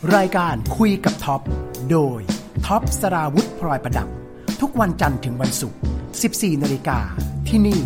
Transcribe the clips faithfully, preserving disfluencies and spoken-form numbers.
รายการคุยกับท็อปโดยท็อปสราวุธพลอยประดับทุกวันจันทร์ถึงวันศุกร์ สิบสี่นาฬิกา ที่นี่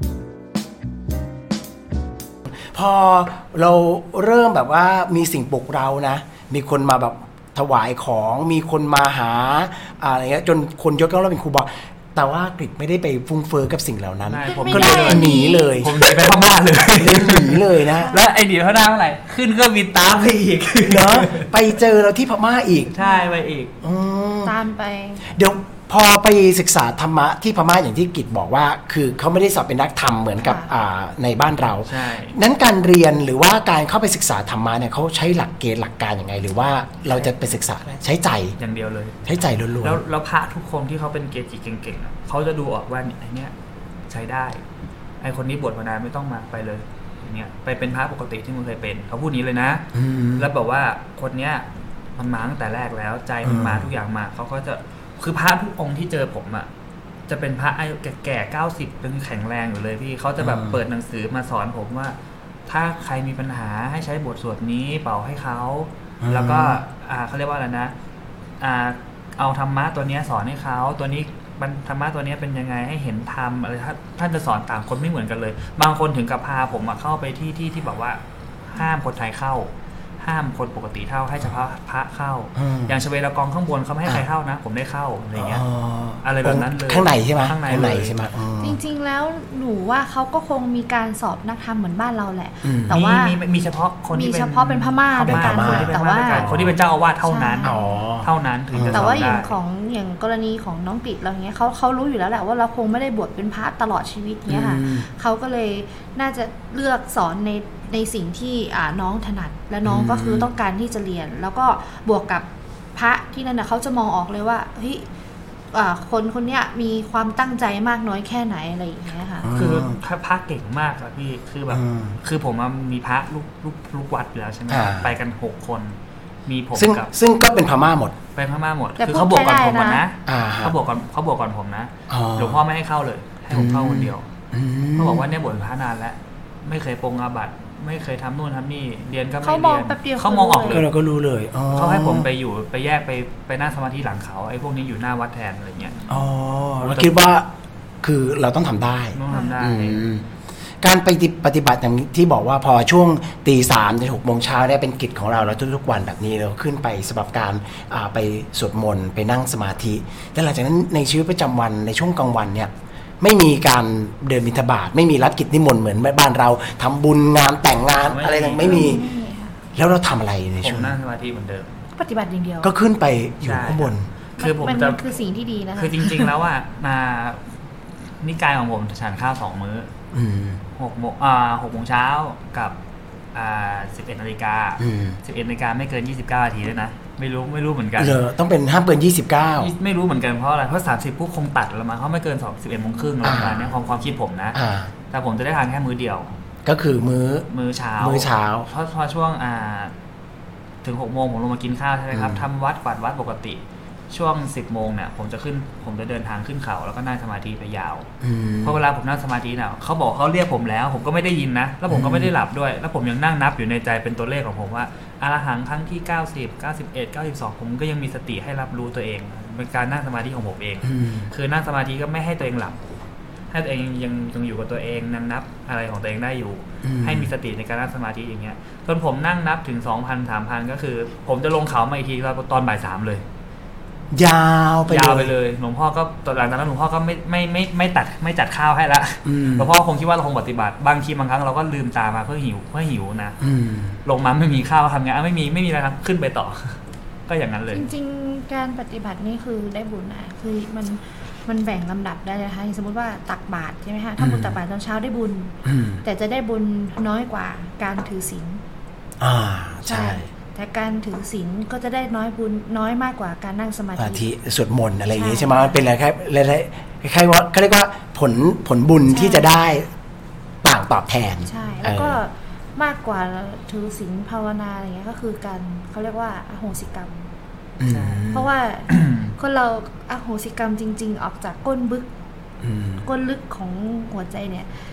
พอเราเริ่มแบบว่ามีสิ่งปลุกเรานะมีคนมาแบบถวายของมีคนมาหาอะไรเงี้ยจนคนยกย่องเราเป็นครูบาแต่ว่ากฤษไม่ได้ไปฟุ้งเฟ้อกับสิ่งเหล่านั้นก็เลยหนีเลยผมหนีไปพม่าเลยหนีเลยนะแล้วไอ้หนีเท่านั้นเท่าไหร่ขึ้นก็บินตามไปอีกเนาะไปเจอเราที่พม่าอีกใช่ไปอีกตามไปเดี๋ยวพอไปศึกษาธรรมะที่พม่าอย่างที่กิจบอกว่าคือเขาไม่ได้สอบเป็นนักธรรมเหมือนกับในบ้านเราใช่นั้นการเรียนหรือว่าการเข้าไปศึกษาธรรมะเนี่ยเขาใช้หลักเกณฑ์หลักการยังไงหรือว่าเราจะไปศึกษาใช้ใจอย่างเดียวเลยใช้ใจล้วนๆแล้วแล้วพระทุกคนที่เขาเป็นเกจิเก่งๆเขาจะดูออกว่าไอ้นี่ใช้ได้ไอ้คนนี้บวชมานานไม่ต้องมาไปเลยอย่างเงี้ยไปเป็นพระปกติที่มึงเคยเป็นเขาพูดนี้เลยนะแล้วบอกว่าคนเนี้ยมันมาตั้งแต่แรกแล้วใจมันมาทุกอย่างมาเขาก็จะคือพระทุกองค์ที่เจอผมอ่ะจะเป็นพระอายุแก่ๆเก้าสิบเป็นแข็งแรงอยู่เลยพี่เขาจะแบบเปิดหนังสือมาสอนผมว่าถ้าใครมีปัญหาให้ใช้บทสวดนี้เป่าให้เขาแล้วก็อ่าเขาเรียกว่าอะไรนะอ่าเอาธรรมะตัวนี้สอนให้เขาตัวนี้ธรรมะตัวนี้เป็นยังไงให้เห็นธรรมอะไรท่านจะสอนต่างคนไม่เหมือนกันเลยบางคนถึงกับพาผมมาเข้าไปที่ที่ที่แบบว่าห้ามคนไทยเข้าห้ามคนปกติเข้าให้เฉพาะพระเข้าอย่างชเวลากองข้างบนเขาไม่ให้ใครเข้านะผมได้เข้าอะไรเงี้ยอะไรแบบนั้นเลยข้างในใช่ไหมข้างในใช่ไหมจริงๆแล้วหนูว่าเขาก็คงมีการสอบนักธรรมเหมือนบ้านเราแหละแต่ว่ามีมีเฉพาะคนที่มีเฉพาะเป็นพม่าด้วยกันแต่ว่าคนที่เป็นเจ้าอาวาสเท่านั้นเท่านั้นถึงจะสอบได้แต่ว่าอย่างของอย่างกรณีของน้องปิดเราเนี้ยเขาเขารู้อยู่แล้วแหละว่าเราคงไม่ได้บวชเป็นพระตลอดชีวิตเนี้ยค่ะเขาก็เลยน่าจะเลือกสอนในในสิ่งที่น้องถนัดและน้องก็คือต้องการที่จะเรียนแล้วก็บวกกับพระที่นั่นนะเขาจะมองออกเลยว่าเฮ้ยคนคนนี้มีความตั้งใจมากน้อยแค่ไหนอะไรอย่างเงี้ยค่ะคือพระเก่งมากอะพี่คือแบบคือผมมีพระลูกลูกลูกวัดอยู่แล้วใช่ไหมไปกันหกคนมีผมกับซึ่งก็เป็นพม่าหมดเป็นพม่าหมดคือเขาบวกก่อนผมก่อนนะเขาบวกก่อนเขาบวกก่อนผมนะหลวงพ่อไม่ให้เข้าเลยให้ผมเข้าคนเดียวเขาบอกว่าเนี่ยบวชพระนานแล้วไม่เคยปรงอาบัติไม่เคยทำนู่นทำนี่เรียนก็ไม่เรียนเขามองออกเลยเราก็รู้เลยเขาให้ผมไปอยู่ไปแยกไปไปนั่งสมาธิหลังเขาไอ้พวกนี้อยู่หน้าวัดแทนอะไรเงี้ยอ๋อเราคิดว่าคือเราต้องทำได้ต้องทำได้การไปปฏิบัติอย่างที่บอกว่าพอช่วงตีสามถึงหกโมงเช้าได้เป็นกิจของเราแล้วทุกๆวันแบบนี้เราขึ้นไปสำหรับการไปสวดมนต์ไปนั่งสมาธิแต่หลังจากนั้นในชีวิตประจำวันในช่วงกลางวันเนี่ยไม่มีการเดินบิณฑบาตไม่มีรับกิจนิมนต์เหมือนบ้านเราทำบุญงานแต่งงานอะไรต่างไม่มีแล้วเราทำอะไรในช่วงนั่งสมาธิเหมือนเดิมปฏิบัติอย่างเดียวก็ขึ้นไปอยู่ข้างบนคือผมจะคือสิ่งที่ดีนะคะคือจริงๆแล้วอ่ะมานิกายของผมฉันข้าวสองมื้อหกโมงอ่าหกโมงเช้ากับอ่าสิบเอ็ดนาฬิกาสิบเอ็ดนาฬิกาไม่เกินยี่สิบเก้านาทีด้วยนะไม่รู้ไม่รู้เหมือนกันเออต้องเป็นห้ามเกินยี่สิบเก้าไม่รู้เหมือนกันเพราะอะไรเพราะสามสิบปุ๊บคงตัดแล้วมาเขาไม่เกินสองสิบเอ็ดโมงครึ่งอะไรประมาณนี้ความความคิดผมนะแต่ผมจะได้ทานแค่มื้อเดียวก็คือมื้อมื้อเช้ามื้อเช้าเพราะพอช่วงอ่าถึงหกโมงผมลงมากินข้าวใช่ไหมครับทำวัดกวาดวัดปกติช่วงสิบโมงเนี่ยผมจะขึ้นผมจะเดินทางขึ้นเขาแล้วก็นั่งสมาธิไปยาวเพราะเวลาผมนั่งสมาธิเนี่ยเขาบอกเขาเรียกผมแล้วผมก็ไม่ได้ยินนะแล้วผมก็ไม่ได้หลับด้วยแล้วผมยังนั่งนับอยู่ในใจเป็นตัวเลขของผมว่าอรหังครั้งที่เก้าสิบ เก้าสิบเอ็ด เก้าสิบสองผมก็ยังมีสติให้รับรู้ตัวเองเป็นการนั่งสมาธิของผมเองคือนั่งสมาธิก็ไม่ให้ตัวเองหลับให้ตัวเองยังยังอยู่กับตัวเองนั่งนับอะไรของตัวเองได้อยู่ให้มีสติในการนั่งสมาธิอย่างเงี้ยจนผมนั่งนับถึง สองพัน สามพัน ก็คือผมจะลงเขามาอีกทีตอนบ่ายสามเลยยาวไปยาวไปเลยหลวงพ่อก็ตอนหลังจากนั้นหลวงพ่อก็ไม่ไม่ไม่ไม่ตัดไม่จัดข้าวให้ละหลวงพ่อคงคิดว่าเราคงปฏิบัติบางทีบางครั้งเราก็ลืมตามาเพื่อหิวเพื่อหิวนะลงมาไม่มีข้าวทำไงไม่มีไม่มีอะไรครับขึ้นไปต่อก็อย่างนั้นเลยจริงๆการปฏิบัตินี่คือได้บุญนะคือมันมันแบ่งลำดับได้นะคะสมมติว่าตักบาตรใช่ไหมคะถ้าบุญตักบาตรตอนเช้าได้บุญแต่จะได้บุญน้อยกว่าการถือศีลอ่าใช่แต่การถือศีลก็จะได้น้อยบุญน้อยมากกว่าการนั่งสมาธิสวดมนต์อะไรอย่างนี้ใช่ไหมมันเป็นอะไรแค่อะไรคล้ายๆว่าเขาเรียกว่าผลผลบุญที่จะได้ต่างตอบแทนใช่แล้วก็มากกว่าถือศีลภาวนาอะไรเงี้ยก็คือการเขาเรียกว่าอโหสิกรรมเพราะว่าคนเราอโหสิกรรมจริงๆออกจากก้นบึกก้นลึกของหัวใจเนี่ย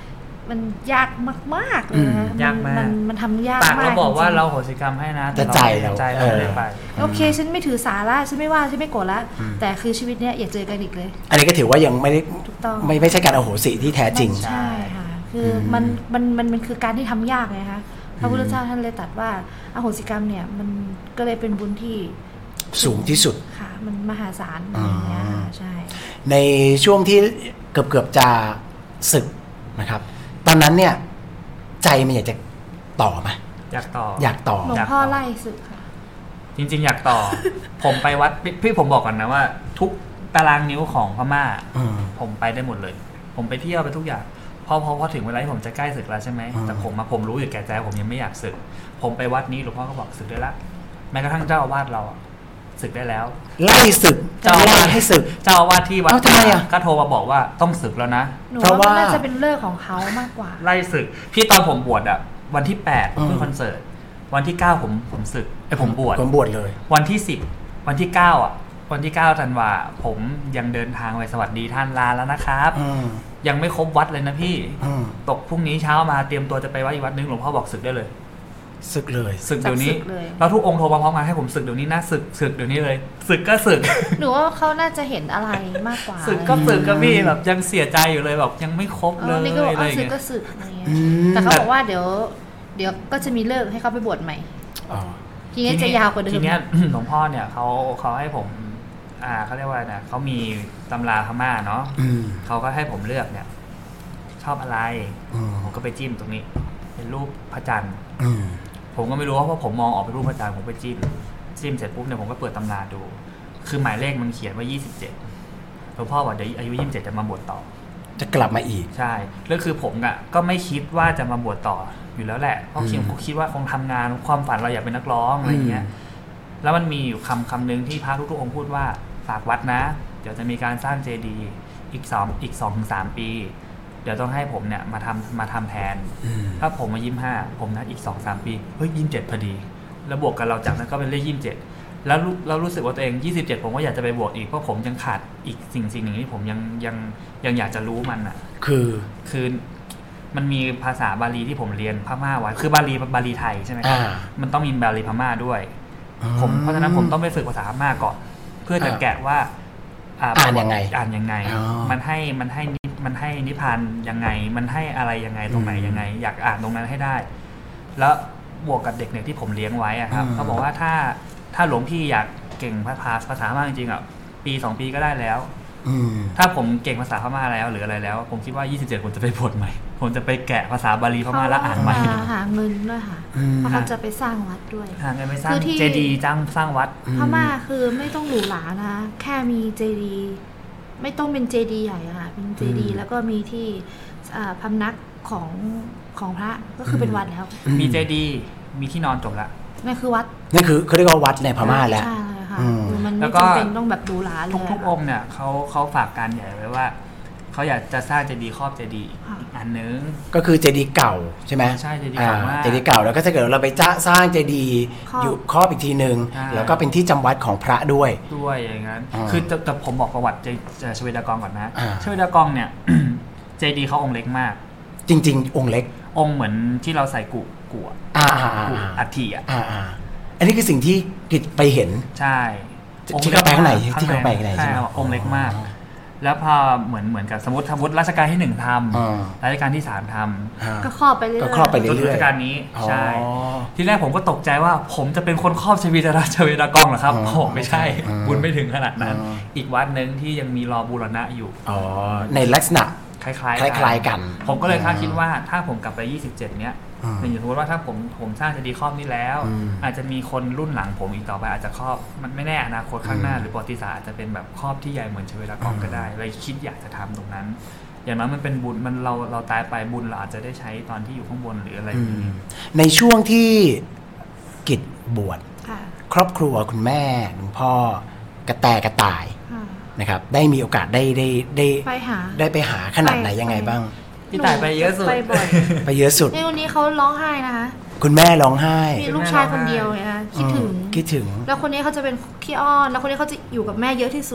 มันยากมากๆเลยนะยากมากมันมันทำยากปากมากเราบอกว่าจงๆเราโหสิกรรมให้นะแต่ใจเราใจเราไม่ได้ไปโอเคฉันไม่ถือสาระฉันไม่ว่าฉันไม่โกรธละแต่คือชีวิตเนี้ยอย่าเจอกันอีกเลยอันนี้ก็ถือว่ายังไม่ได้ถูกต้องไม่ไม่ใช่การอโหสิที่แท้จริงใช่ค่ะคือมันมันมันมันคือการที่ทำยากไงคะพระพุทธเจ้าท่านเลยตรัสว่าอโหสิกรรมเนี่ยมันก็เลยเป็นบุญที่สูงที่สุดค่ะมันมหาศาลอะไรอย่างเงี้ยค่ะใช่ในช่วงที่เกือบเกือบจะศึกนะครับ ตอนนั้นเนี่ยใจมันอยากจะต่อไหมอยากต่ออยากต่อหลวงพ่อไล่ศึกค่ะจริงๆอยากต่อ ผมไปวัดพี่พี่ผมบอกก่อนนะว่า ทุกตารางนิ้วของพม่าอืมผมไปได้หมดเลย ผมไปเที่ยวไปทุกอย่างพอพอพอถึงเวลาที่ผมจะใกล้ศึกแล้วใช่ไหมอืมแต่ผมมาผมรู้อยู่แก่ใจผมยังไม่อยากศึก ผมไปวัดนี้หลวงพ่อก็บอกศึกได้ละแม้กระทั่งเจ้าอาวาสเราอะศึกได้แล้วไล่ศึกเจ้าอาวาไล่สให้ศึกเจ้าอาวาสที่วัดเอ้าทำไมอะก็โทรมาบอกว่าต้องศึกแล้วนะหนูเพราะว่าว่ามันน่าจะเป็นเลิกของเขามากกว่าไล่ศึกพี่ตอนผมบวชอะวันที่แปดผมขึ้อืนมคอนเสิร์ตวันที่เก้าผมผมศึกไอ้ยผมบวชผมบวชเลยวันที่สิบวันที่เก้าอ่ะวันที่เก้าธันวาผมยังเดินทางไปสวัสดีท่านลาแล้วนะครับอืมยังไม่ครบวัดเลยนะพี่อืมตกพรุ่งนี้เช้ามาเตรียมตัวจะไปวัดอีกวัดนึงหลวงพ่อบอกศึกได้เลยศึกเลยศึกเดี๋ยวนี้ศึกเลยแล้วทุกองค์โทรมาพร้อมกันให้ผมศึกเดี๋ยวนี้นะศึกศึกเดี๋ยวนี้เลยศึกก็ศึกหนูว่าเขาน่าจะเห็นอะไรมากกว่าศึกก็ศึกก็พี่แบบยังเสียใจอยู่เลยแบบยังไม่ครบเอเลอย นี่ก็บอกอะไรเอาอย่างศึกเงี้ยก็ศึกอะไรเงี้ยอืมแต่เขาบอกว่าเดี๋ยว เดี๋ยวก็จะมีเลิกให้เขาไปบวชใหม่อ๋อทีนี้จะยาวกว่าเดิมทีเนี้ย หลวงพ่อเนี่ยเขาเขาให้ผมอ่าเขาเรียกว่านะเขามีตำราพม่าเนาะอืมเขาก็ให้ผมเลือกเนี่ย ชอบอะไรอืมผมก็ไปจิ้มตรงนี้ เป็นรูปพระจันทร์อืมผมก็ไม่รู้ว่าเพราะผมมองออกเป็นรูปพระจันทร์ผมไปจิ้มจิ้มเสร็จปุ๊บเนี่ยผมก็เปิดตำราดู คือหมายเลขมันเขียนว่ายี่สิบเจ็ดหลวงพ่อบอกเดี๋ยวอายุยี่สิบเจ็ดจะมาบวชต่อจะกลับมาอีกใช่แล้วคือผมอะก็ไม่คิดว่าจะมาบวชต่ออยู่แล้วแหละเพราะคิดคิดว่าคงทำงานความฝันเราอยากเป็นนักร้องอะไรอย่างเงี้ย แล้วมันมีอยู่คำคำหนึ่งที่พระทุกๆองค์พูดว่าฝากวัดนะ เดี๋ยวจะมีการสร้างเจดีย์อีกสองอีกสองถึงสามปี เดี๋ยวต้องให้ผมเนี่ยมาทำมาทำแทนอืมถ้าผมมายี่สิบห้าผมนัดอีกสองสามปีเฮ้ยยี่สิบเจ็ดพอดี แล้วบวกกันเราจากนั้นก็เป็นเลขยี่สิบเจ็ดแล้วรู้เรารู้สึกว่าตัวเองยี่สิบเจ็ดผมก็อยากจะไปบวกอีกเพราะผมยังขาดอีกสิ่งสิ่งหนึ่งที่ผมยังยังยังอยากจะรู้มันอ่ะคือคือมันมีภาษาบาลีที่ผมเรียนพม่าไว้คือบาลีบาลีไทยใช่ไหมครับอ่ามันต้องมีบาลีพม่าด้วยผมเพราะฉะนั้นผมต้องไปฝึกภาษาพม่าก่อน เพื่อจะแกะว่าอ่านยังไงอ่านยังไงอ๋อมันให้มันให้นิมันให้นิพพานยังไง มันให้อะไรยังไงตรงไหนอืมยังไง อยากอ่านตรงนั้นให้ได้ แล้วบวกกับเด็กเนี่ยที่ผมเลี้ยงไว้อะครับอืมเขาบอกว่าถ้าถ้าหลวงพี่อยากเก่งภาษาภาษาพม่าจริงๆอ่ะปีสองปีก็ได้แล้วอืมถ้าผมเก่งภาษาพม่าแล้วหรืออะไรแล้ว ผมคิดว่ายี่สิบเจ็ดผมจะไปบวชใหม่ ผมจะไปแกะภาษาบาลีพม่าแล้วอ่านใหม่เขามาหาเงินด้วยค่ะอืมเพราะเขาจะไปสร้างวัดด้วยหาเงินไปสร้างคือที่เจดีย์จ้างสร้างวัดพม่าคือไม่ต้องหรูหรานะแค่มีเจดีย์ไม่ต้องเป็นเจดีย์ใหญ่อะค่ะเป็นเจดีย์แล้วก็มีที่อ่าพำนักของของพระก็คือเป็นวัดแล้วมีเจดีย์มีที่นอนจบละนั่นคือวัดนั่นคือเขาเรียกว่าวัดในพม่าแล้วใช่เลยค่ะอืมคือมันแล้ไม่วก็จำเป็นต้องแบบหรูหราเลยทุกๆองค์เนี่ยเขาเขาฝากการใหญ่ไว้ว่าเขาอยากจะสร้างเจดีย์ครอบเจดีย์อีกอันนึงก็คือเจดีย์เก่าใช่ไหมใช่เจดีย์เก่ามากเจดีย์เก่าแล้วก็ถ้าเกิดเราไปจ้าสร้างเจดีย์อยู่ครอบอีกทีหนึ่งใช่แล้วก็เป็นที่จำวัดของพระด้วยด้วยอย่างนั้นอ่าคือแต่แต่ผมบอกประวัติเจเจชเวดากองก่อนนะอ่าชเวดากองเนี่ย เจดีย์เขาองค์เล็กมากจริง ๆ องค์เล็กองค์เหมือนที่เราใส่กุกุอะอ่าอ่าอ่ากุอัฐิอ่ะอ่าอ่าอันนี้คือสิ่งที่กิจไปเห็นใช่ที่เข้าไปข้างในที่เข้าไปข้างในใช่ใช่ไหมองค์เล็กมาก แล้วพอเหมือนเหมือนกับสมมติสมมติรัชกาลที่หนึ่งทอ่าำรัชกาลที่สามทอ่าก็ครอบไปเรื่อยๆก็ครอบไปำจนเรื่อยๆรัชกาลนี้อ๋อใช่ ที่แรกผมก็ตกใจว่าผมจะเป็นคนครอบชวีดาชเวดากองเหรอครับอ๋อโอ้ไม่ใช่อ๋อบุญไม่ถึงขนาดนั้นอ๋ออีกวัดหนึ่งที่ยังมีรอบูรณะอยู่อ๋อในลักษณะคล้ายคล้ายๆกันผมก็เลยคาดคิดว่าถ้าผมกลับไปยี่สิบเจ็ดเนี้ยอืมอย่างสมมติว่าถ้าผมผมสร้างเจดีย์ครอบนี้แล้วอืมอาจจะมีคนรุ่นหลังผมอีกต่อไปอาจจะครอบมันไม่แน่อนาคตข้างหน้าอืมหรือประวัติศาสตร์อาจจะเป็นแบบครอบที่ใหญ่เหมือนชเวดากองก็ได้เลยคิดอยากจะทำตรงนั้น อย่างนั้นมันเป็นบุญมันเราเราตายไปบุญเราอาจจะได้ใช้ตอนที่อยู่ข้างบนหรืออะไรออืย่างมนี้ในช่วงที่กิจบวชค่ะครอบครัวคุณแม่คุณพ่อกระแตกระต่ายค่ะนะครับ ได้มีโอกาสได้ได้ได้ไปหาได้ไปหาขนาดไหนไปยังไงบ้างพี่ต่ายไปเยอะสุดไปบ่อยไปเยอะสุดในวันนี้เขาร้องไห้นะคะคุณแม่ร้องไห้มีลูกชายคนเดียวไงคะคิดถึงอืมคิดถึงแล้วคนนี้เขาจะเป็นขี้อ้อนแล้วคนนี้เขาจะอยู่กับแม่เยอะที่สุด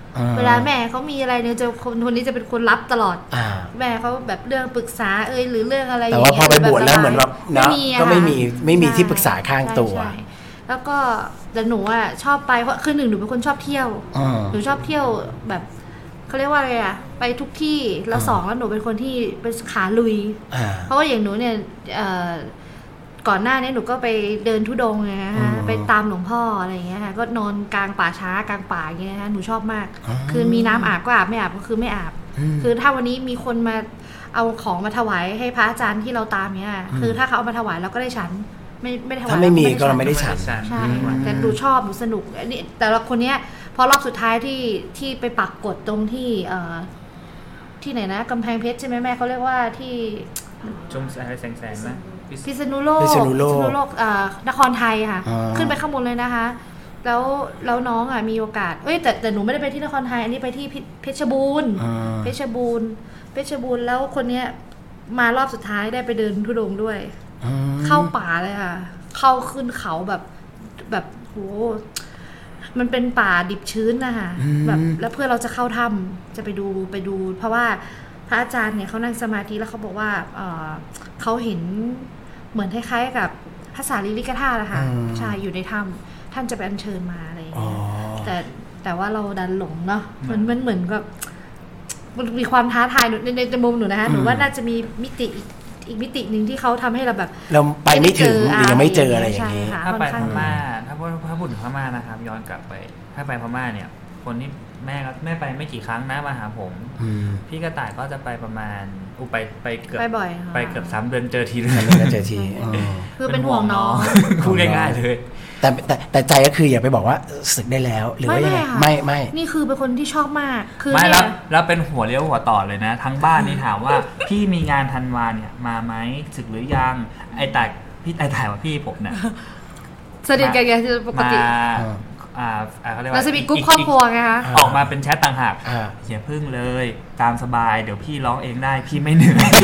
เวลาแม่เขามีอะไรเนี่ยจะคนคนนี้จะเป็นคนรับตลอดแม่เขาแบบเรื่องปรึกษาเอ่ยหรือเรื่องอะไรอย่างเงี้ยแต่ว่าพอไปบวชแล้วเหมือนแบบนะก็ไม่มีไม่มีที่ปรึกษาข้างตัวแล้วก็แต่หนูอ่ะชอบไปเพราะคือหนึ่งหนูเป็นคนชอบเที่ยวหนูชอบเที่ยวแบบเขาเรียกว่าอะไรอ่ะไปทุกที่แล้วสองแล้วหนูเป็นคนที่เป็นขาลุยเพราะว่าอย่างหนูเนี่ยก่อนหน้านี้หนูก็ไปเดินธุดงค์ไงฮะไปตามหลวงพ่ออะไรอย่างเงี้ยค่ะก็นอนกลางป่าช้ากลางป่าอย่างเงี้ยฮะหนูชอบมากคือมีน้ำอาบก็อาบไม่อาบก็คือไม่อาบคือถ้าวันนี้มีคนมาเอาของมาถวายให้พระอาจารย์ที่เราตามเนี้ยคือถ้าเขาเอามาถวายเราก็ได้ฉันไม่ไม่ได้ถวายถ้าไม่มีก็เราไม่ได้ฉันใช่แต่หนูชอบหนูสนุกอันนี้แต่ละคนเนี้ยพอรอบสุดท้ายที่ที่ไปปักกฎตรงที่เอ่อที่ไหนนะกำแพงเพชรใช่ไหมแม่เขาเรียกว่าที่ชมแสงแสงแสงนะพิษณุโลกพิษณุโลกอ่านครไทยค่ะขึ้นไปข้างบนเลยนะคะแล้วแล้วน้องอ่ะมีโอกาสเอ้ยแต่แต่หนูไม่ได้ไปที่นครไทยอันนี้ไปที่เพชรบูรณ์เพชรบูรณ์เพชรบูรณ์แล้วคนเนี้ยมารอบสุดท้ายได้ไปเดินธุดงค์ด้วยเข้าป่าเลยค่ะเข้าขึ้นเขาแบบแบบโหมันเป็นป่าดิบชื้นนะคะแบบแล้วเพื่อเราจะเข้าถ้ำจะไปดูไปดูเพราะว่าพระอาจารย์เนี่ยเขานั่งสมาธิแล้วเขาบอกว่า เอ่อ เขาเห็นเหมือนคล้ายๆกับพระสารีริกธาตุนะคะใช่อยู่ในถ้ำท่านจะไปอัญเชิญมาอะไรอย่างเงี้ยแต่แต่ว่าเราดันหลงเนาะมันมันเหมือนกับมันมีความท้าทายในในมุมหนูนะคะหนูว่าน่าจะมีมิติอีกอีกมิติหนึ่งที่เขาทำให้เราแบบเราไปไม่ถึงหรือยังไม่เจออะไรอย่างนี้ถ้าไปพม่าถ้าพูดถ้าพูดถึงพม่านะครับย้อนกลับไปถ้าไปพม่าเนี่ยคนที่แม่แม่ไปไม่กี่ครั้งนะมาหาผมพี่กระต่ายก็จะไปประมาณอุไปไปเกือบไปเกือบสามเดือนเจอทีนึงเจอทีคือเป็นห่วงน้องพูดง่ายๆเลยแต่แต่แต่ใจก็คืออย่าไปบอกว่าสึกได้แล้วหรือว่ายังไงไม่ไม่นี่คือเป็นคนที่ชอบมากคือไม่แล้วแล้วเป็นหัวเลี้ยวหัวต่อเลยนะทั้งบ้านนี่ถามว่าพี่มีงานธันวาเนี่ยมาไหมสึกหรือยังไอ้แต่พี่ไอ้ถ่ายว่าพี่ผมเนี่ยสนิทกันไงปกติอ่าเขาเรียกว่าเราจะมีกรุ๊ปครอบครัวไงคะออกมาเป็นแชทต่างหากอย่าพึ่งเลยตามสบายเดี๋ยวพี่ร้องเองได้พี่ไม่เหนื่อย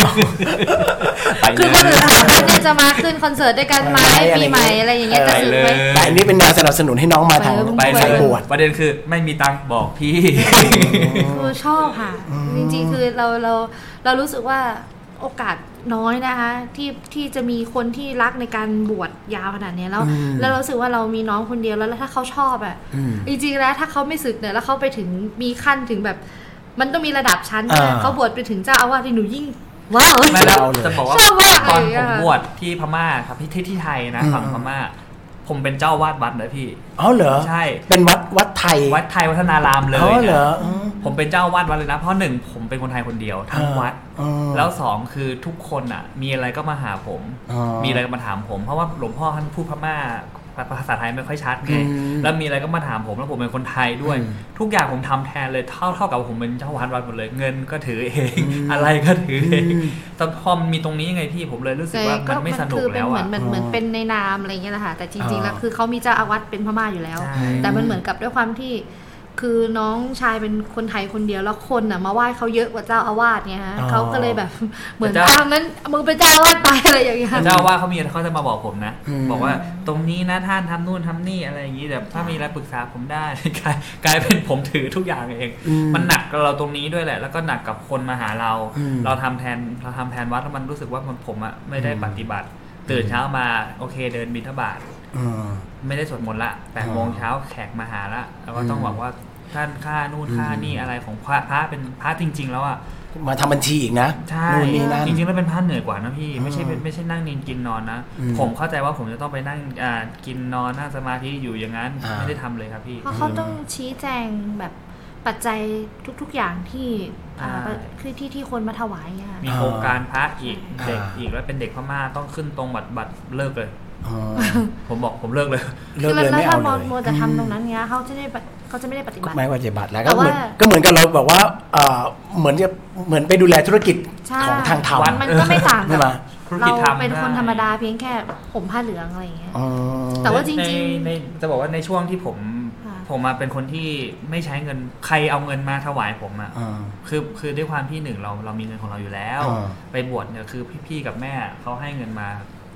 คือคนอื่นถามว่าจะมาขึ้นคอนเสิร์ตด้วยกันไหมปีใหม่อะไรอย่างเงี้ยจะซื้อไหมแต่อันนี้เป็นแนวสนับสนุนให้น้องมาทางสายบวชประเด็นคือไม่มีตังค์บอกพี่คือชอบค่ะจริงๆคือเราเราเรารู้สึกว่าโอกาสน้อยนะคะที่ที่จะมีคนที่รักในการบวชยาวขนาดนี้แล้วแล้วเราสึกว่าเรามีน้องคนเดียวแล้วถ้าเขาชอบอ่ะจริงๆแล้วถ้าเขาไม่สึกเนี่ยแล้วเขาไปถึงมีขั้นถึงแบบมันต้องมีระดับชั้นเขาบวชไปถึงเจ้าอาวาสที่หนูยิ่งว้าวไม่แล้วจะบอกว่าตอนผมบวชที่พม่าครับที่ที่ไทยนะฝั่งพม่าผมเป็นเจ้าวาดวัดเลยพี่อ๋อเหรอใช่เป็นวัดวัดไทยวัดไทยวัฒนารามเลยอ๋อเหรอผมเป็นเจ้าวาดวัดเลยนะเพราะหนึ่งผมเป็นคนไทยคนเดียวทั้งวัดแล้วสองคือทุกคนอ่ะมีอะไรก็มาหาผมมีอะไรก็มาถามผมเพราะว่าหลวงพ่อท่านพูดพม่าภาษาไทยไม่ค่อยชัดไงแล้วมีอะไรก็มาถามผมแล้วผมเป็นคนไทยด้วยทุกอย่างผมทำแทนเลยเท่าเท่ากับผมเป็นเจ้าวาดวัดหมดเลยเงินก็ถือเองอะไรก็ถือเองแต่พอมีตรงนี้ไงพี่ผมเลยรู้สึกว่ามันไม่สนุกแล้วอ่ะเหมือนเหมือนเป็นในนามอะไรอย่างเงี้ยแหละค่ะแต่จริงๆแล้วคือเขามีเจ้าอาวาสเป็นพม่าอยู่แล้วแต่มันเหมือนกับด้วยความที่คือน้องชายเป็นคนไทยคนเดียวแล้วคนน่ะมาไหว้เขาเยอะกว่าเจ้าอาวาสเนี่ยฮะเขาก็เลยแบบเหมือนตามนั้นมึงเป็นเจ้าอาวาสไปอะไรอย่างเงี้ยเจ้าอาวาสเขามีเขาจะมาบอกผมนะบอกว่าตรงนี้นะท่านทำนู่นทำนี่อะไรอย่างงี้แต่ถ้ามีอะไรปรึกษาผมได้กลายเป็นผมถือทุกอย่างเองมันหนักกับเราตรงนี้ด้วยแหละแล้วก็หนักกับคนมาหาเราเราทำแทนเราทำแทนวัดแล้วมันรู้สึกว่าผมอ่ะไม่ได้ปฏิบัติตื่นเช้ามาโอเคเดินบิณฑบาตไม่ได้สวดมนต์ละแปดโมงเช้าแขกมาหาละแล้วก็ต้องบอกว่าท่านค่านู่นค่านี่อะไรของพระพระเป็นพระจริงๆแล้วอ่ะมาทำบัญชีอีกนะใช่จริงๆแล้วเป็นพระเหนื่อยกว่านะพี่ไม่ใช่ไม่ใช่นั่งนินกินนอนนะผมเข้าใจว่าผมจะต้องไปนั่งกินนอนนั่งสมาธิอยู่อย่างนั้นไม่ได้ทำเลยครับพี่เพราะเขาต้องชี้แจงแบบปัจจัยทุกๆอย่างที่คือที่ที่คนมาถวายมีโครงการพระอีกเด็กอีกแล้วเป็นเด็กพม่าต้องขึ้นตรงบัตรบัตรเลิกเลยผมบอกผมเลิกเลยเลิกเลยไม่เอาเลยคือจะทำตรงนั้นเนี้ยเขาจะได้เขาจะไม่ได้ปฏิบัติไม่ปฏิบัติแล้วก็เหมือนก็เหมือนกับเราบอกว่าเหมือนจะเหมือนไปดูแลธุรกิจของทางธรรมมันก็ไม่ต่างกันเราเป็นคนธรรมดาเพียงแค่ผมผ้าเหลืองอะไรอย่างเงี้ยแต่ว่าจริงๆในจะบอกว่าในช่วงที่ผมผมมาเป็นคนที่ไม่ใช้เงินใครเอาเงินมาถวายผมอ่ะคือคือด้วยความที่หนึ่งเราเรามีเงินของเราอยู่แล้วไปบวชเนี่ยคือพี่ๆกับแม่เขาให้เงินมา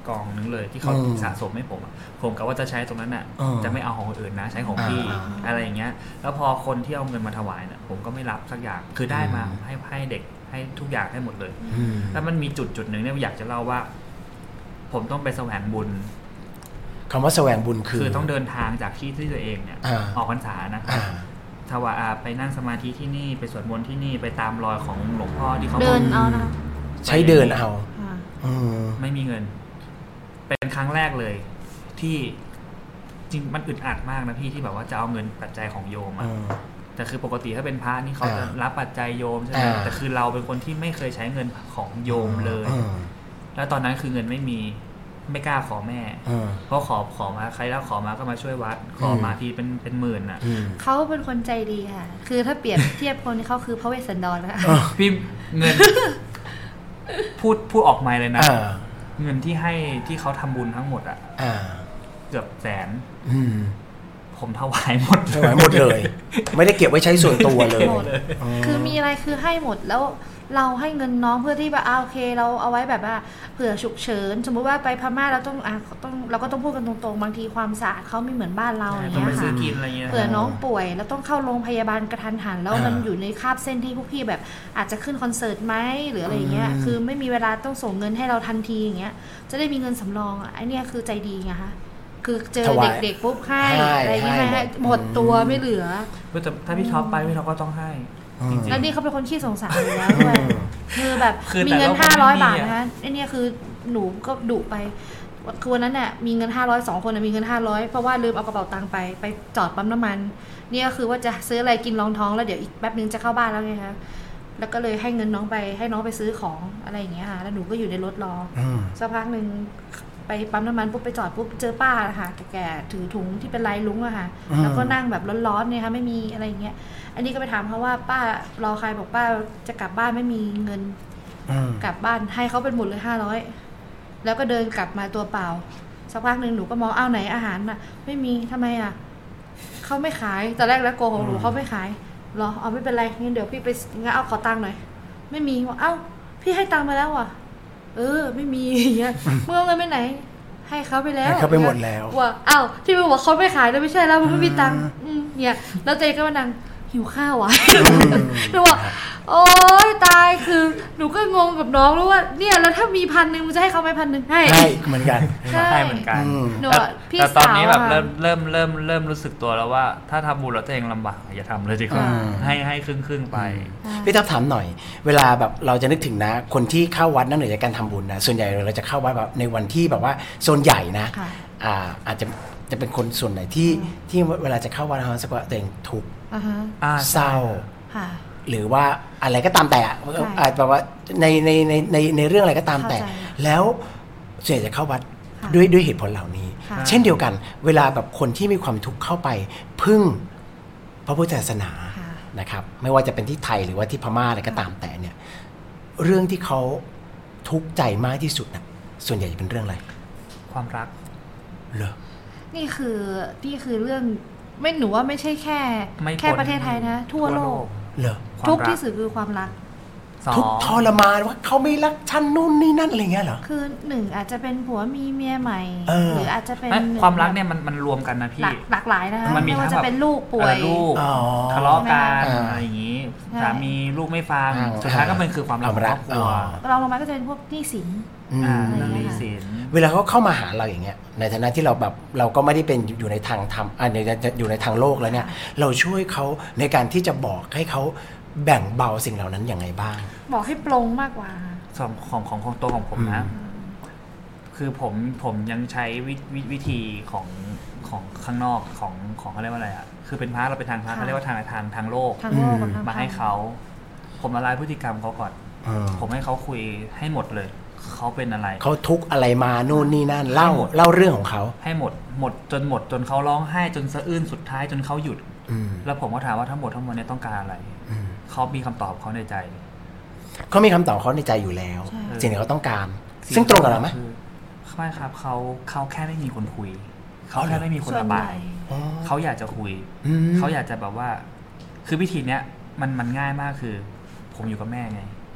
กองนึงเลยที่เขาสะสมให้ผมผมก็ว่าจะใช้ตรงนั้นน่ะจะไม่เอาของคนอื่นนะใช้ของพี่อะไรอย่างเงี้ยแล้วพอคนที่เอาเงินมาถวายเนี่ยผมก็ไม่รับสักอย่างคือได้มาให้ให้เด็กให้ทุกอย่างให้หมดเลยแล้วมันมีจุดจุดหนึ่งเนี่ยอยากจะเล่าว่าผมต้องไปแสวงบุญคำว่าแสวงบุญคือคือต้องเดินทางจากที่ที่ตัวเองเนี่ยออกพรรษานะถวายไปนั่งสมาธิที่นี่ไปสวดมนต์ที่นี่ไปตามรอยของหลวงพ่อที่เขาเดินเอานะใช้เดินเอาไม่มีเงินเป็นครั้งแรกเลยที่จริงมันอึดอัดมากนะพี่ที่แบบว่าจะเอาเงินปัจจัยของโยมอ่ะแต่คือปกติถ้าเป็นพระนี่เขาจะรับปัจจัยโยมใช่ไหมแต่คือเราเป็นคนที่ไม่เคยใช้เงินของโยมเลยแล้วตอนนั้นคือเงินไม่มีไม่กล้าขอแม่เพราะขอขอมาใครแล้วขอมาก็มาช่วยวัดขอมาทีเป็นเป็นหมื่นอ่ะเขาเป็นคนใจดีค่ะคือถ้าเปรียบเทียบคนที่เขาคือพระเวสสันดรแล้วพี่เงินพูดพูดออกมาเลยนะเงินที่ให้ที่เขาทำบุญทั้งหมดอ่ะเกือบแสนผมถวายหมดถวายหมดเลยไม่ได้เก็บไว้ใช้ส่วนตัวเลยคือมีอะไรคือให้หมดแล้วเราให้เงินน้องเพื่อที่แบบโอเคเราเอาไว้แบบว่าเผื่อฉุกเฉินสมมุติว่าไปพม่าเราต้องอ่ะต้องเราก็ต้องพูดกันตรงๆบางทีความสะอาดเขาไม่เหมือนบ้านเราอย่างเงี้ยค่ะเผื่อน้องป่วยแล้วต้องเข้าโรงพยาบาลกระทันหันแล้วมันอยู่ในคาบเส้นที่พวกพี่แบบอาจจะขึ้นคอนเสิร์ตไหมหรืออะไรเงี้ยคือไม่มีเวลาต้องส่งเงินให้เราทันทีอย่างเงี้ยจะได้มีเงินสำรองอ่ะไอเนี้ยคือใจดีไงคะคือเจอเด็กๆปุ๊บให้อะไรเงี้ยให้หมดตัวไม่เหลือถ้าพี่ท็อปไปพี่ท็อปก็ต้องให้แล้วนี่เขาเป็นคนขี้สงสารอยู่แล้วด้วยคือแบบมีเงินห้าร้อยบาทนะไอ้นี่คือหนูก็ดุไปคือวันนั้นเนี่ยมีเงินห้าร้อยสองคนมีเงินห้าร้อยเพราะว่าลืมเอากระเป๋าตังค์ไปไปจอดปั๊มน้ำมันนี่ก็คือว่าจะซื้ออะไรกินรองท้องแล้วเดี๋ยวอีกแป๊บนึงจะเข้าบ้านแล้วไงคะแล้วก็เลยให้เงินน้องไปให้น้องไปซื้อของอะไรอย่างเงี้ยค่ะแล้วหนูก็อยู่ในรถรอสักพักนึงไปปั๊มน้ำมันปุ๊บไปจอดปุ๊บเจอป้าค่ะแก่ๆถือถุงที่เป็นลายลุ้งอะค่ะแล้วก็นั่งแบบร้อนๆเนี่ยค่ะไม่มีอะไรอย่างเงี้ยอันนี้ก็ไปถามเขาว่าป้ารอใครบอกป้าจะกลับบ้านไม่มีเงินกลับบ้านให้เขาเป็นหมดเลยห้าร้อยแล้วก็เดินกลับมาตัวเปล่าสักพักหนึ่งหนูก็มองอ้าวไหนอาหารน่ะไม่มีทำไมอ่ะเขาไม่ขายตอนแรกแล้วโกของหนูเขาไม่ขายหรอเอาไม่เป็นไรงั้นเดี๋ยวพี่ไปงั้นเอาขอตังค์หน่อยไม่มีบอกเอ้าพี่ให้ตังค์มาแล้วอ่ะเออไม่มีอย่างเงี้ยเมื่อเงินไปไหนให้เขาไปแล้วให้เขาไปหมดแล้วว่าอ้าวที่มึงบอกเขาไม่ขายแล้วไม่ใช่แล้วมึงไม่มีตังค์เนี่ยแล้วเจ๊ก็มานั่งหิวข้าวอ่ะหนูบอกโอ๊ยตายคือหนูก็งงกับน้องรู้ว่าเนี่ยแล้วถ้ามีพันหนึ่งมันจะให้เขาไหมพันหนึ่งให้ให้เหมือนกันให้เหมือนกันแต่ตอนนี้แบบเริ่มเริ่มเริ่มเริ่มรู้สึกตัวแล้วว่าถ้าทำบุญแล้วตัวเองลำบากอย่าทำเลยดีกว่าให้ให้ครึ่งครึ่งไปพี่ทับถามหน่อยเวลาแบบเราจะนึกถึงนะคนที่เข้าวัดนั่นเหนือจากการทำบุญนะส่วนใหญ่เราจะเข้าวัดแบบในวันที่แบบว่าโซนใหญ่นะอ่าอาจจะจะเป็นคนส่วนไหนที่ที่เวลาจะเข้าวัดเขาสักว่าตัวเองทุกข์เศร้าหรือว่าอะไรก็ตามแต่อาจแบบว่าในในในในในเรื่องอะไรก็ตามแต่แล้วส่วนใหญ่จะเข้าวัดด้วยด้วยเหตุผลเหล่านี้เช่นเดียวกันเวลาแบบคนที่มีความทุกข์เข้าไปพึ่งพระพุทธศาสนานะครับไม่ว่าจะเป็นที่ไทยหรือว่าที่พม่าอะไรก็ตามแต่เนี่ยเรื่องที่เขาทุกข์ใจมากที่สุดนะส่วนใหญ่จะเป็นเรื่องอะไรความรักเหรอนี่คือนี่คือเรื่องไม่หนูว่าไม่ใช่แค่แค่ประเทศไทยนะทั่วโลกเหรอทุกที่สุดคือความรักทุกทรมานว่าเขาไม่รักฉันนู่นนี่นั่นอะไรเงี้ยเหรอคือหนึ่งอาจจะเป็นผัวมีเมียใหม่หรืออาจจะเป็นความรักเนี่ยมันมันรวมกันนะพี่หลากหลายนะคะไม่ว่าจะเป็นลูกป่วยลูกทะเลาะกันอะไรอย่างงี้สามีลูกไม่ฟังสุดท้ายก็เป็นคือความรักของครอบครัวเราลงมาก็จะเป็นพวกหนี้สินหนี้สินเวลาเขาเข้ามาหาเราอย่างเงี้ยในฐานะที่เราแบบเราก็ไม่ได้เป็นอยู่ในทางธรรมอ่าอยู่ในทางโลกแล้วเนี่ยเราช่วยเขาในการที่จะบอกให้เขาแบ่งเบาสิ่งเหล่านั้นอย่างไรบ้างบอกให้ปลงมากกว่าของของของของตัวของผมนะคือผมผมยังใช้วิวิธีของของข้างนอกของของเขาเรียกว่าอะไรอ่ะคือเป็นพระเราเป็นทางพระเขาเรียกว่าทางทางทางโลกมาให้เขาผมละลายพฤติกรรมเขาก่อนผมให้เขาคุยให้หมดเลยเขาเป็นอะไรเขาทุกข์อะไรมานู่นนี่นั่นเล่าเล่าเรื่องของเขาให้หมดหมดจนหมดจนเขาร้องไห้จนสะอื้นสุดท้ายจนเขาหยุดแล้วผมก็ถามว่าทั้งหมดทั้งมวลนี้ต้องการอะไรเขามีคำตอบเขาในใจเขามีคำตอบเขาในใจอยู่แล้วสิ่งที่เขาต้องการซึ่งตรงกับเราไหมไม่ครับเขาเขาแค่ไม่มีคนคุยเขาแค่ไม่มีคนระบายเขาอยากจะคุยเขาอยากจะแบบว่าคือวิธีเนี้ยมันมันง่ายมากคือผมอยู่กับแม่ไง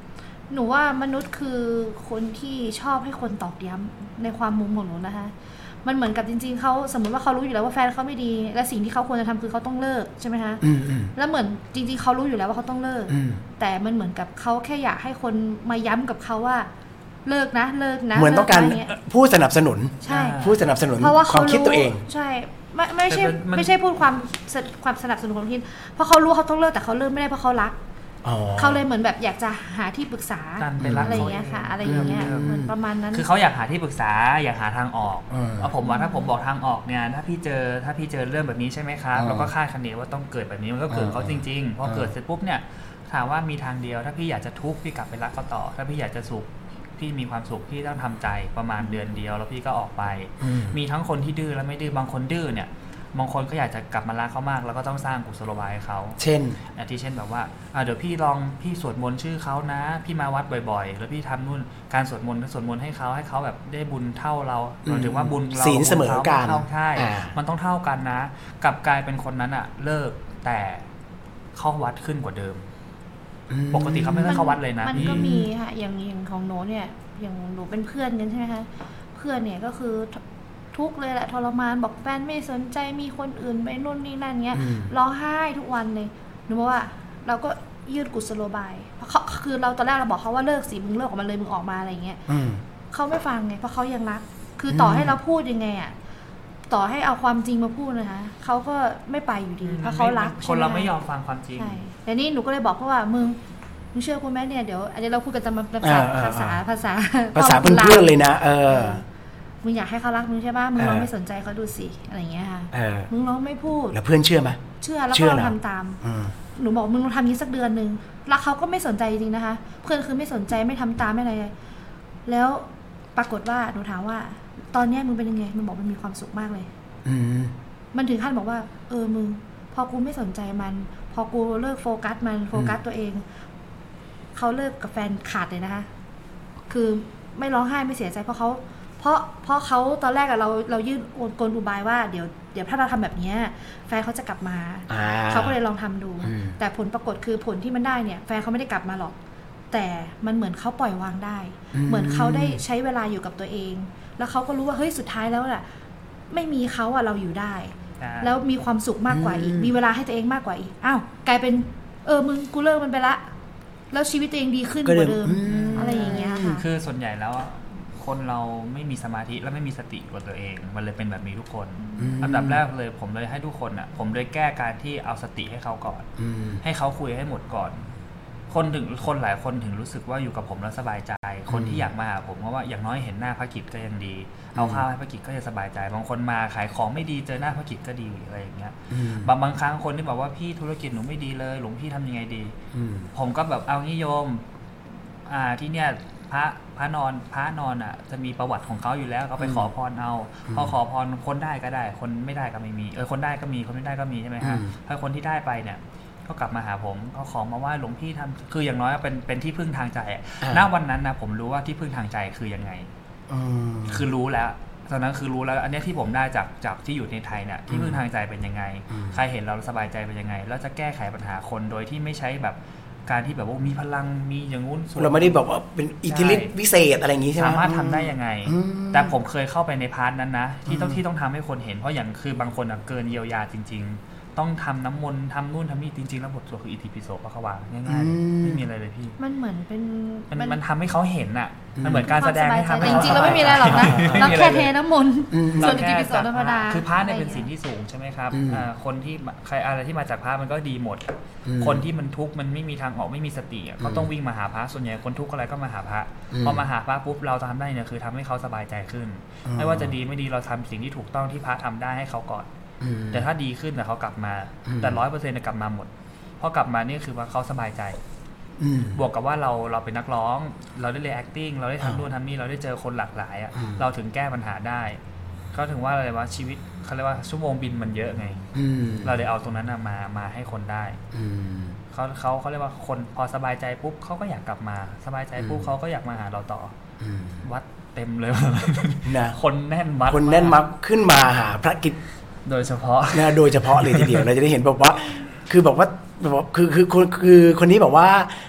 หนูว่ามนุษย์คือคนที่ชอบให้คนตอกย้ำในความมุมของหนูนะคะมันเหมือนกับจริงๆเขาสมมติว่าเขารู้อยู่แล้วว่าแฟนเขาไม่ดีและสิ่งที่เขาควรจะทำคือเขาต้องเลิกใช่ไหมคะแล้วเหมือนจริงๆเขารู้อยู่แล้วว่าเขาต้องเลิกแต่มันเหมือนกับเขาแค่อยากให้คนมาย้ำกับเขาว่าเลิกนะเลิกนะเหมือนต้องการผู้สนับสนุนใช่ผู้สนับสนุนความคิดตัวเองใช่ไม่ไม่ใช่ไม่ใช่พูดความความสนับสนุนความคิดเพราะเขารู้เขาต้องเลิกแต่เขาเลิกไม่ได้เพราะเขารักเขาเลยเหมือนแบบอยากจะหาที่ปรึกษาอะไรอย่างเงี้ยค่ะอะไรอย่างเงี้ยมันประมาณนั้นคือเขาอยากหาที่ปรึกษาอยากหาทางออกเอาผมว่าถ้าผมบอกทางออกเนี่ยถ้าพี่เจอถ้าพี่เจอเรื่องแบบนี้ใช่ไหมครับแล้วก็คาดคะเนว่าต้องเกิดแบบนี้มันก็เกิดเขาจริงๆพอเกิดเสร็จปุ๊บเนี่ยถามว่ามีทางเดียวถ้าพี่อยากจะทุกข์พี่กลับไปรักเขาต่อถ้าพี่อยากจะสุขพี่มีความสุขพี่ต้องทำใจประมาณเดือนเดียวแล้วพี่ก็ออกไปมีทั้งคนที่ดื้อและไม่ดื้อบางคนดื้อเนี่ยบางคนก็อยากจะกลับมารักเขามากแล้วก็ต้องสร้างกุศโลบายให้เขาเช่นที่เช่นแบบว่าเดี๋ยวพี่ลองพี่สวดมนต์ชื่อเขานะพี่มาวัดบ่อยๆแล้วพี่ทำนู่นการสวดมนต์สวดมนต์ให้เขาให้เขาแบบได้บุญเท่าเราหมายถึงว่าบุญเราศีลเสมอกันใช่มันต้องเท่ากันนะกลับกลายเป็นคนนั้นอะเลิกแต่เข้าวัดขึ้นกว่าเดิมปกติเขาไม่ได้เข้าวัดเลยนะมันก็มีค่ะอย่างอย่างของโน้เนี่ยอย่างหนูเป็นเพื่อนกันใช่ไหมคะเพื่อนเนี่ยก็คือทุกเลยแหละทรมานบอกแฟนไม่สนใจมีคนอื่นไปนู่นนี่นั่นเงี้ยร้องไห้ทุกวันเลยหนูบอกว่าเราก็ยืดกุศโลบายเพราะเขาคือเราตอนแรกเราบอกเขาว่าเลิกสิมึงเลิกออกมาเลยมึงออกมาอะไรเงี้ยเขาไม่ฟังไงเพราะเขายังรักคือต่อให้เราพูดยังไงอ่ะต่อให้เอาความจริงมาพูดนะคะเขาก็ไม่ไปอยู่ดีเพราะเขารักคนเราไม่ยอมฟังความจริงใช่แต่นี่หนูก็เลยบอกเขาว่ามึงมึงเชื่อคุณแม่เนี่ยเดี๋ยวอันนี้เราพูดกันตามภาษาภาษาภาษาภาษาเพื่อนๆเลยนะเออมึงอยากให้เขารักมึงใช่ป่ะมึงลองไม่สนใจเขาดูสิอะไรเงี้ยค่ะมึงลองไม่พูดแล้วเพื่อนเชื่อไหมเชื่อแล้วก็ลองทำตามหนูบอกมึงลองทำนี้สักเดือนนึงแล้วเขาก็ไม่สนใจจริงๆนะคะเพื่อนคือไม่สนใจไม่ทำตามไม่อะไรแล้วปรากฏว่าหนูถามว่าตอนนี้มึงเป็นยังไงมันบอกมันมีความสุขมากเลยมันถึงขั้นบอกว่าเออมึงพอกูไม่สนใจมันพอกูเลิกโฟกัสมันโฟกัสตัวเองเขาเลิกกับแฟนขาดเลยนะคะคือไม่ร้องไห้ไม่เสียใจเพราะเขาเพราะเพราะเขาตอนแรกอะเราเรายื่นกลอุบายว่าเดี๋ยวเดี๋ยวถ้าเราทำแบบนี้แฟนเขาจะกลับมาเขาก็เลยลองทำดูแต่ผลปรากฏคือผลที่มันได้เนี่ยแฟนเขาไม่ได้กลับมาหรอกแต่มันเหมือนเขาปล่อยวางได้เหมือนเขาได้ใช้เวลาอยู่กับตัวเองแล้วเขาก็รู้ว่าเฮ้ยสุดท้ายแล้วอะไม่มีเขาอะเราอยู่ได้แล้วมีความสุขมากกว่าอีกมีเวลาให้ตัวเองมากกว่าอีกอ้าวกลายเป็นเออมึงกูเลิกมันไปละแล้วชีวิตตัวเองดีขึ้นกว่าเดิมอะไรอย่างเงี้ยค่ะคือส่วนใหญ่แล้วคนเราไม่มีสมาธิและไม่มีสติกับตัวเองมันเลยเป็นแบบนี้ทุกคนอันดับแรกเลยผมเลยให้ทุกคนอ่ะผมเลยแก้การที่เอาสติให้เขาก่อนให้เขาคุยให้หมดก่อนคนถึงคนหลายคนถึงรู้สึกว่าอยู่กับผมแล้วสบายใจคนที่อยากมาหาผมเพราะว่าอย่างน้อยเห็นหน้าพระกิจก็ยังดีเอาข้าวให้พระกิจก็จะสบายใจบางคนมาขายของไม่ดีเจอหน้าพระกิจก็ดีอะไรอย่างเงี้ยบางบางครั้งคนที่บอกว่าพี่ธุรกิจหนูไม่ดีเลยหลวงพี่ทำยังไงดีผมก็แบบเอางี้โยมอ่าที่เนี้ยพระพระนอนพระนอนอ่ะจะมีประวัติของเขาอยู่แล้วเขาไปขอพรเอาพอขอพรคนได้ก็ได้คนไม่ได้ก็ไม่มีเออคนได้ก็มีคนไม่ได้ก็มีใช่ไหมฮะถ้าคนที่ได้ไปเนี่ยก็กลับมาหาผมเขาขอมาว่าหลวงพี่ทำคืออย่างน้อยเป็นเป็นที่พึ่งทางใจณวันนั้นนะผมรู้ว่าที่พึ่งทางใจคือยังไงคือรู้แล้วตอนนั้นคือรู้แล้วอันนี้ที่ผมได้จากจากที่อยู่ในไทยเนี่ยที่พึ่งทางใจเป็นยังไงใครเห็นเราสบายใจเป็นยังไงแล้วจะแก้ไขปัญหาคนโดยที่ไม่ใช้แบบการที่แบบว่ามีพลังมีอย่างงู้นเราไม่ได้บอกว่าเป็นอิทธิฤทธิ์วิเศษอะไรอย่างนี้ใช่ไหมสามารถทำได้ยังไงแต่ผมเคยเข้าไปในพาร์ทนั้นนะที่ต้องที่ต้องทำให้คนเห็นเพราะอย่างคือบางคนเกินเยียวยาจริงๆต้องทำน้ำมนต์ทำนู่นทำนี่จริงๆแล้วบทสวดคืออิติปิโสพระควาง่ายๆไม่มีอะไรเลยพี่มันเหมือนเป็นมันมันทำให้เขาเห็นอ่ะมันเหมือนการแสดงให้ทำให้จริงๆแล้วไม่มีอะไรหรอกนะเราแค่เทน้ำมนต์ส่วนอิติปิโสธรรมดาคือพระเนี่ยเป็นสิ่งที่สูงใช่ไหมครับคนที่ใครอะไรที่มาจากพระมันก็ดีหมดคนที่มันทุกข์มันไม่มีทางออกไม่มีสติเขาต้องวิ่งมาหาพระส่วนใหญ่คนทุกข์อะไรก็มาหาพระพอมาหาพระปุ๊บเราทำได้เนี่ยคือทำให้เขาสบายใจขึ้นไม่ว่าจะดีไม่ดีเราทำสิ่งที่ถูกต้องที่พระทำได้ให้เขาก่อนแต่ถ้าดีขึ้นแต่เขากลับมาแต่ร้อยเปอร์เซ็นต์กลับมาหมดพอกลับมานี่คือว่าเขาสบายใจบวกกับว่าเราเราเป็นนักร้องเราได้เรียน acting เราได้ทำนู่นทำนี่เราได้เจอคนหลากหลายอ่ะเราถึงแก้ปัญหาได้ก็ถึงว่าอะไรว่าชีวิตเขาเรียกว่าชั่วโมงบินมันเยอะไงเราเลยเอาตรงนั้นมามาให้คนได้เขาเขาเขาเรียกว่าคนพอสบายใจปุ๊บเขาก็อยากกลับมาสบายใจปุ๊บเขาก็อยากมาหาเราต่อวัดเต็มเลยนะคนแน่นวัดคนแน่นมักขึ้นมาหาพระกิจโดยเฉพาะนะโดยเฉพาะเลยทีเดียวเราจะได้เห็นบอกว่าคือบอกว่าแบบคือคือคนคือคนนี้บอกว่า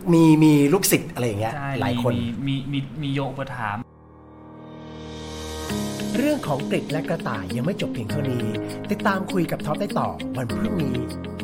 มีมีลูกศิษย์อะไรอย่างเงี้ยหลายคนมีมีมีมีโยอุปถัมภ์เรื่องของกฤษและกระต่ายยังไม่จบเพียงเท่านี้ติดตามคุยกับท็อปได้ต่อวันพรุ่งนี้